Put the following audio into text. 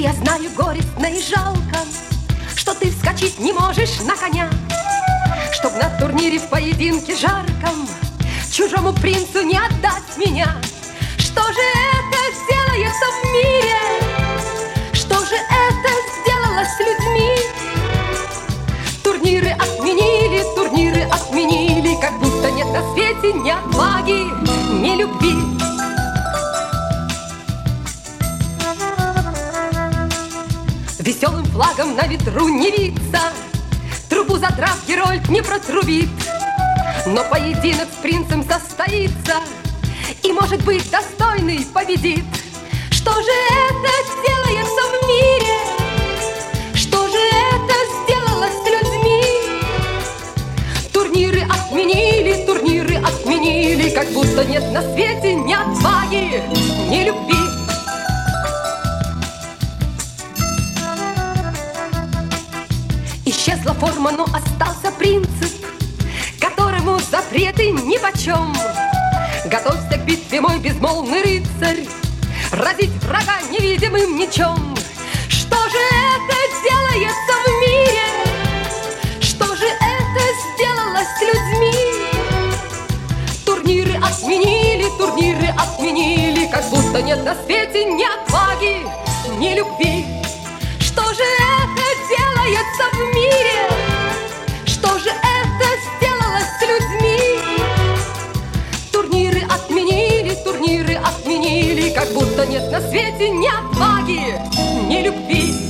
Я знаю, горестно и жалко, что ты вскочить не можешь на коня, чтоб на турнире в поединке жарком чужому принцу не отдать меня. Что же это делается в мире? Что же это сделалось с людьми? Турниры отменили, как будто нет на свете ни отваги, ни любви. Веселым флагом на ветру не виться, трубу задрав Герольд не протрубит. Но поединок с принцем состоится, и, может быть, достойный победит. Что же это делается в мире? Что же это сделалось с людьми? Турниры отменили, как будто нет на свете ни отваги, ни любви. Исчезла форма, но остался принцип, которому запреты нипочем. Готовься к битве, мой безмолвный рыцарь, разить врага невидимым мечом. Что же это делается в мире? Что же это сделалось с людьми? Турниры отменили, как будто нет на свете ни отваги, ни любви. Что же это делается в мире? Что же это сделалось с людьми? Турниры отменили, как будто нет на свете ни отваги, ни любви.